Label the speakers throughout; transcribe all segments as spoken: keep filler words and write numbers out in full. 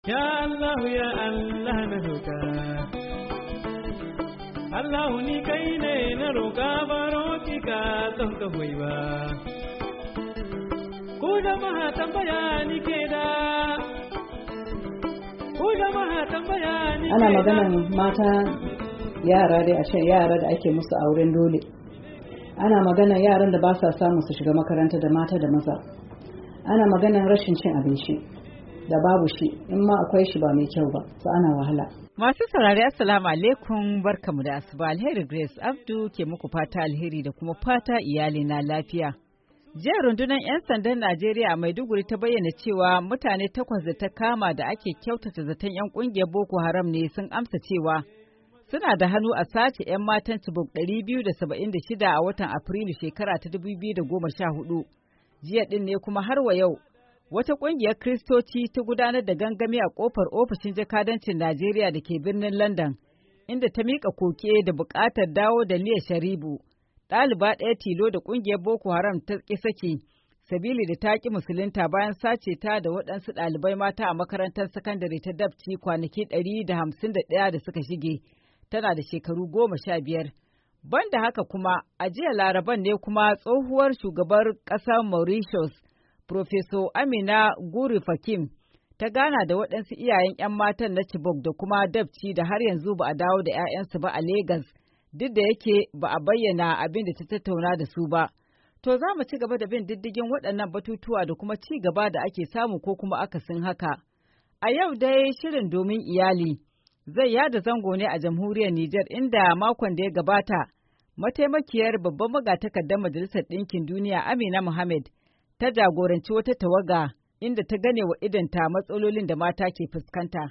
Speaker 1: Ya Allah ya Allah na roƙa Allah ni kai ne na roƙa baro ki ka don ka hoyi ba ku jama'a tambaya ni ke da ku jama'a tambaya ni
Speaker 2: ana maganan mata yara dai a ce yara da ake musu auren dole ana maganan yaran da ba sa samu su shiga makaranta da mata da maza ana maganan rashin cin abinci da babu shi in ma akwai shi ba mai kyau ba to ana wahala.
Speaker 3: Masu saurari assalamu alaikum barkamu da asuba alheri Grace Abdu ke muku fata alheri da kuma fata iyali na lafiya. Jiya rundunar 'yan sandan Najeriya a Maiduguri ta bayyana cewa mutane takwas da ta kama da ake kyautata zaton 'yan kungiyar Boko Haram ne sun amsa cewa suna da hannu a sace 'yan matan Chibok ɗari biyu da saba'in da shida a watan Afrilu shekara ta dubu biyu da goma sha hudu. Jiya din ne kuma har wa yau wata ƙungiyar Kiristoci ta gudanar da gangami a ƙofar ofishin jakadancin Najeriya da ke birnin London, inda ta miƙa koke da buƙatar dawo da Liya Sharibu, ɗaliba ɗaya tilo da ƙungiyar Boko Haram ta ƙi saki, sabili da ta ƙi musulunta bayan sace ta da waɗansu ɗalibai mata a makarantar sakandare ta Dabci kwanaki ɗari da hamsin da ɗaya da suka shige, tana da shekaru goma sha biyar. Banda haka kuma, a jiya Laraban ne kuma tsohuwar shugabar ƙasar Mauritius, Profeso Amina Guri Fakim ta gana da waɗansu iyayen 'yan matan na Chibok da kuma Dabci da har yanzu ba a dawo da 'ya'yansu ba a Legas, duk da yake ba a bayyana abin da ta tattauna da su ba. To za mu ci gaba da bin diddigin waɗannan batutuwa da kuma ci gaba da ake samu ko kuma akasin haka. A yau dai shirin domin iyali zai yada zango ne a jamhuriyar Nijar inda makon da ya gabata mataimakiyar babban magatakardar Majalisar Ɗinkin Duniya Amina Mohammed ta jagoranci wata tawaga inda ta gane wa idanta matsalolin da mata ke fuskanta.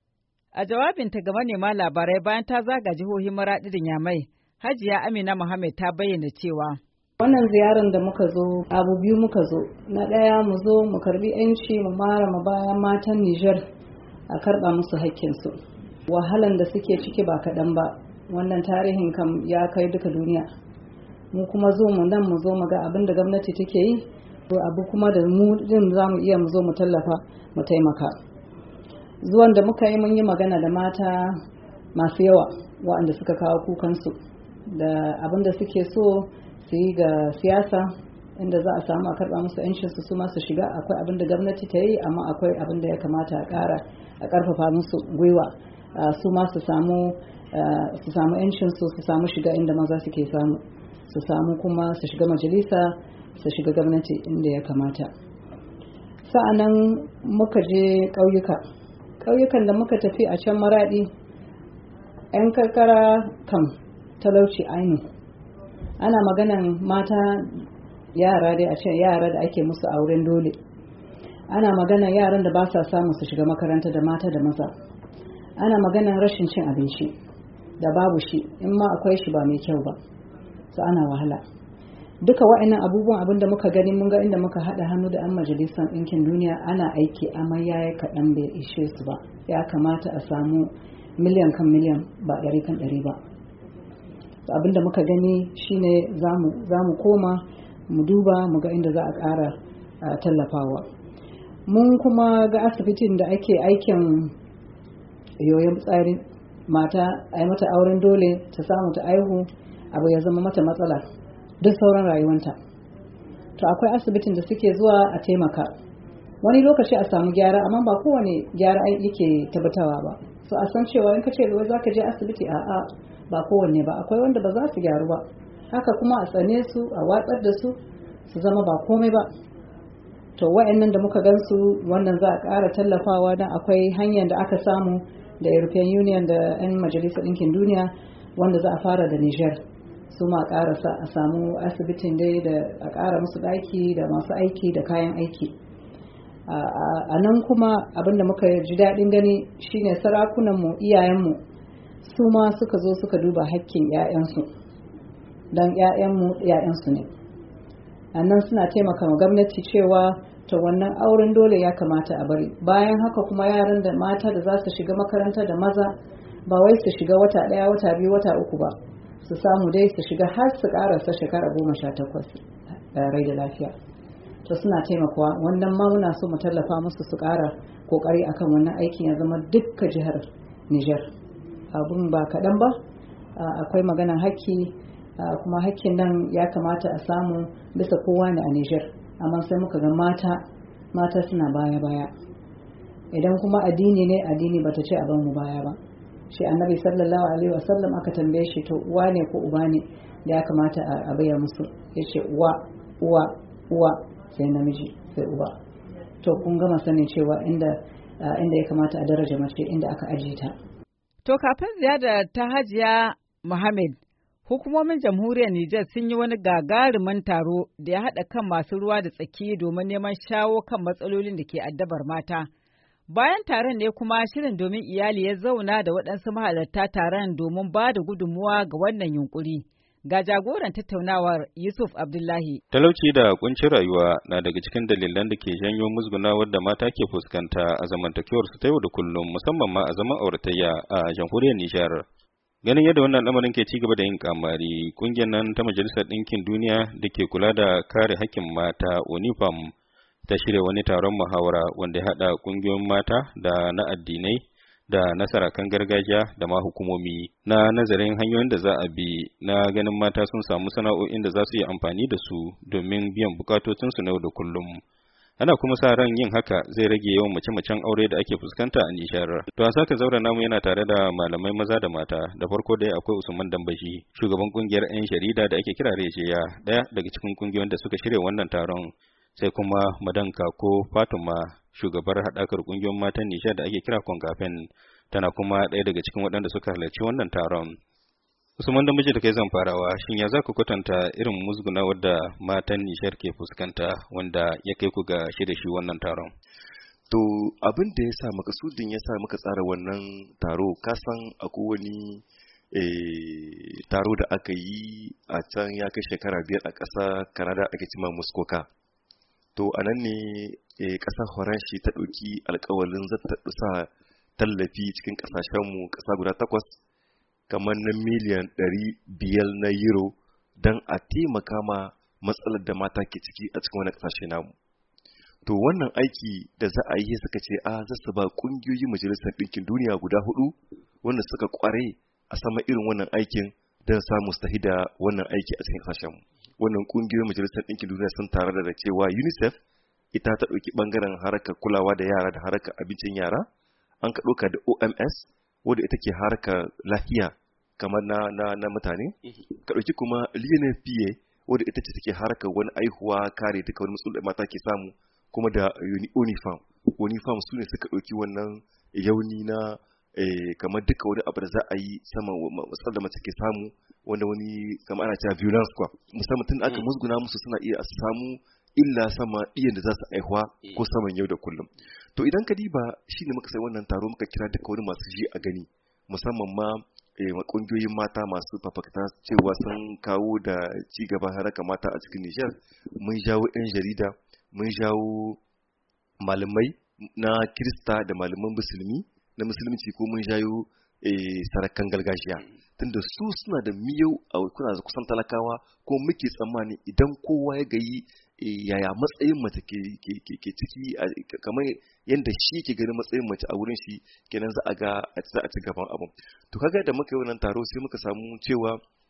Speaker 3: A jawabinta ga manema labarai bayan ta zaga jihohin Maraɗi da Nyamai, Hajiya Amina Mohammed ta bayyana cewa
Speaker 2: wannan ziyarar da muka zo abu biyu muka zo, na ɗaya mu zo mu karbi 'yanci mu mara ma bayan matan Nijar a karɓa musu haƙƙinsu. Wahalan da suke ciki ba kaɗan ba, wannan tarihin kam ya kai duka duniya. Mu kuma zo mu nan mu zo mu ga abin da gwamnati take yi, abu kuma da mu din za mu iya mu zo mu tallafa mu taimaka. Zuwan da muka yi mun yi magana da mata masu yawa waɗanda suka kawo kukansu da abin da suke so su yi ga siyasa, inda za a samu a karɓa musu 'yancinsu su ma su shiga. Akwai abin da gwamnati ta yi, amma akwai abin da ya kamata a ƙara a ƙarfafa musu gwiwa su ma su samu su samu 'yancinsu su samu shiga inda maza suke samu, su samu kuma su shiga majalisa, su shiga gwamnati inda ya kamata. Sa'annan muka je ƙauyuka ƙauyukan da muka tafi a can Maraɗi, 'yan karkara kan talauci ainu. Ana maganan mata yara dai a ce yara da ake musu auren dole, ana maganan yaran da ba sa samu su shiga makaranta da mata da maza, ana maganan rashin cin abinci da babu shi in ma akwai shi ba mai kyau ba, su ana wahala. Duka wa'annan abubuwan abin da muka gani mun ga inda muka haɗa hannu da 'yan majalisar ɗinkin duniya ana aiki amma ya yi kaɗan bai ishe su ba. Ya kamata a samu miliyan kan miliyan ba ɗari kan ɗari ba. Abin da muka gani shine za mu koma mu duba mu ga inda za a ƙara tallafawa. Mun kuma ga asibitin da ake aikin yoyon tsari, mata a yi mata auren dole ta samu ta aihu, abu ya zama mata matsala duk sauran rayuwanta. To akwai asibitin da suke zuwa a taimaka, wani lokaci a samu gyara, amma ba kowane gyara yake tabbatawa ba. So a san cewa in ka ce wai za ka je asibiti, a'a ba kowanne ba, akwai wanda ba za su gyaru ba. Haka kuma a tsane su, a watsar da su su zama ba komai ba. To wa'annan da muka gansu wannan za a ƙara tallafawa, don akwai hanyar da aka samu da European Union da 'yan Majalisar Ɗinkin Duniya wanda za a fara da Niger. Su ma ƙarasa a samu asibitin dai da a ƙara musu ɗaki da masu aiki da kayan aiki. A nan kuma abinda muka ji daɗin gani shine sarakunanmu, iyayenmu su ma suka zo suka duba hakkin 'ya'yansu, don 'ya'yanmu 'ya'yansu ne. A nan suna taimaka wa gwamnati cewa ta wannan auren dole ya kamata a bari. Bayan haka kuma yaran da mata da za su shiga makaranta da maza, ba wai su shiga wata ɗaya wata biyu wata uku ba, su samu dai su shiga har su karasa shekara goma sha takwas rai da lafiya. To suna taimakawa, wannan ma muna so mu tallafa musu su ƙara kokari akan wannan aikin ya zama dukkan jihar Niger. Abun ba kaɗan ba, akwai maganan haƙƙi, kuma haƙƙin nan ya kamata a samu bisa kowa ne a Niger, amma sai muka ga mata mata suna baya-baya. Idan kuma addini ne, addini bata ce a bar mu baya ba. Shi annabi sallallahu alaihi wasallam aka tambaye shi to uwa ne ko uba ne da ya kamata a baya musu, yace uwa uwa uwa sai namiji sai uba. To kun gama sanin cewa inda inda ya kamata a daraja mace inda aka ajiye ta.
Speaker 3: To kafin ziyarar ta Hajiya Muhammad, hukumomin jamhuriyar Nijar sun yi wani gagarumin taro da ya haɗa kan masu ruwa da tsaki domin neman shawo kan matsalolin da ke addabar mata. Bayan taron ne kuma shirin domin iyali ya zauna da waɗansu mahalarta taron domin ba da gudunmuwa ga wannan yunkuri. Ga jagoran tattaunawar Yusuf Abdullahi.
Speaker 4: Talauci da kuncin rayuwa na daga cikin dalilan da ke janyo musgunawar da mata ke fuskanta a zamantakewar su ta yau da kullum, musamman ma a zaman auratayya a jamhuriyar Nijar. Ganin yadda wannan lamarin ke ci gaba da yin kamari, kungiyar nan ta Majalisar Ɗinkin Duniya da ke kula da kare hakkin mata UNIFEM ta shirya wani taron muhawara wanda ya haɗa kungiyoyin mata da na addinai da na sarakan gargajiya da ma hukumomi na nazarin hanyoyin da za a bi na ganin mata sun samu sana'o'in da za su yi amfani da su domin biyan bukatocinsu na yau da kullum. Ana kuma sa ran yin haka zai rage yawan mace-macen aure da ake fuskanta a Nijar. To a saka zaura namu yana tare da malamai maza da mata. Da farko dai akwai Usman Dambashi, shugaban kungiyar 'yan jarida da ake kira Rejiya, ɗaya daga cikin kungiyoyin da suka shirya wannan taron. Sai kuma Madan Kako Fatima, shugabar haɗakar ƙungiyoyin matan Nijar da ake kira Kongafen, tana kuma ɗaya daga cikin waɗanda suka halarci wannan taron. Usman Dambashi da kai zan farawa, shin ya za ku kwatanta irin musguna wadda matan Nijar ke fuskanta wanda ya kai ku ga shirya shi wannan taron?
Speaker 5: To abin da ya sa makasudin ya sa muka tsara wannan taro, kasan akwai wani eh, taro da aka yi a can ya kai shekara biyar a ƙasa Canada ake cima Muskoka. To a nan ne e, ƙasar Horanshi ta ɗauki alƙawalin zata sa tallafi cikin ƙasashenmu ƙasa guda takwas kamar na miliyan ɗari biyar na euro don a taimaka ma matsalar da mata ke ciki a cikin wani ƙasashe namu. To wannan aiki da za a yi suka ce a za su ba ƙungiyoyi majalisar ɗinkin duniya guda hudu wanda suka ƙware a sama irin wannan aikin don samu su tafi da wannan aiki a cikin ƙasashenmu. Wannan kungiyoyin majalisar ɗinkin duniya sun tare da cewa UNICEF ita ta ɗauki ɓangaren harkar kulawa da yara da harkar abincin yara, an ka ɗauka da O M S wadda ita ke harkar lafiya kamar na, na, na mutane, ka ɗauki kuma L N F P A wadda ita ce take harkar wani aihuwa kare duka wani matsalolin da mata ke samu, kuma da UNIFEM. UNIFEM su ne suka ɗauki wannan yauni na eh, kamar duka wani abu da za a yi sama matsalar da mace ke samu wanda wani kamar ana cewa violence kwa musamman tun aka musguna musu suna iya samu illa sama iyan da za su aihuwa ko saman yau da kullum. To idan ka diba shine muka sai wannan taro muka kira duka wani masu ji a gani musamman ma kungiyoyin mata masu fafakta cewa sun kawo da ci gaban haraka mata a cikin Nijar. Mun jawo 'yan jarida, mun jawo malamai na Kirista da malaman musulmi na musulunci, ko mun jayo sarakan gargajiya tunda su suna da miyau a kuna da kusan talakawa, ko muke tsammani idan kowa ya gayi yaya matsayin mace ke ciki kamar yadda shi ke ganin matsayin mace a wurin shi, kenan za a ga za a ci gaban abin. To kaga da muka yi wannan taro sai muka samu cewa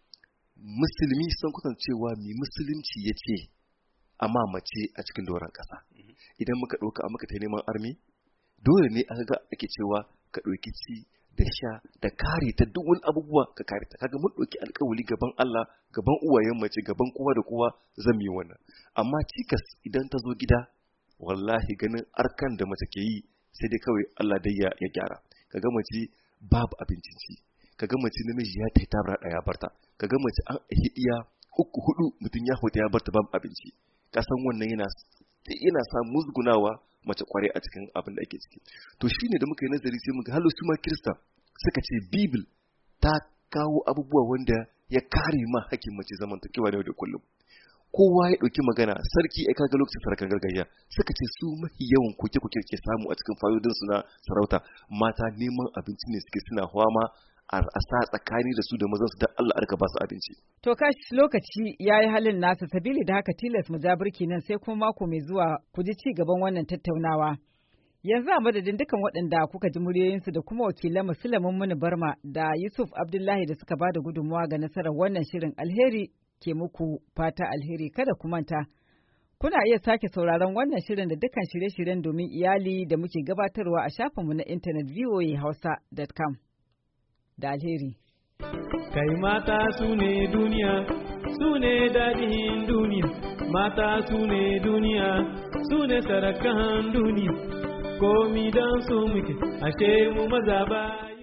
Speaker 5: musulmi sun kusan cewa mi musulunci ya ce amma mace a cikin doron ƙasa. Idan muka ɗauka a muka ta neman armi, dole ne aka ga ake cewa ka ɗauki ci da sha da kare ta duk wani abubuwa ka kare ta. Kaga mun ɗauki alƙawari gaban Allah, gaban uwayen mace, gaban kowa da kowa zan yi wannan. Amma cikas idan ta zo gida, wallahi ganin arkan da mace ke yi sai dai kawai Allah dai ya gyara. Kaga mace babu abincin ci, kaga mace namiji ya taita bara ɗaya barta, kaga mace an hidiya uku hudu mutum ya hoto ya barta babu abinci. Kasan wannan yana yana sa musgunawa mace kware a cikin abin da ake ciki. To shine da muka yi nazari sai muka halu su ma Kirista suka ce Bibil ta kawo abubuwa wanda ya kare ma hakkin mace zamantakewa da yau da kullum. Kowa ya ɗauki magana, sarki ya kaga lokacin sarakan gargajiya suka ce su mafi yawan koke-koke ke samu a cikin fayodinsu na sarauta, mata neman abinci ne suke suna hwama a sa tsakani da su da mazan su da Allah arka ba su abinci.
Speaker 3: To kashi lokaci ya yi halin nasa, sabili da haka tilas mu ja birki nan sai kuma mako mai zuwa ku ji ci gaban wannan tattaunawa. Yanzu a madadin dukan waɗanda kuka ji muryoyinsu da kuma wakilan Sulaiman Muni Barma da Yusuf Abdullahi da suka ba da gudunmawa ga nasarar wannan shirin, alheri ke muku fata alheri. Kada ku manta, kuna iya sake sauraron wannan shirin da dukkan shirye-shiryen domin iyali da muke gabatarwa a shafinmu na intanet v o a hausa dot com. Da alheri.
Speaker 1: Kai mata su ne duniya, su ne daɗin duniya, mata su ne duniya, su ne sarakan duniya, komi don su muke, ashe mu maza ba.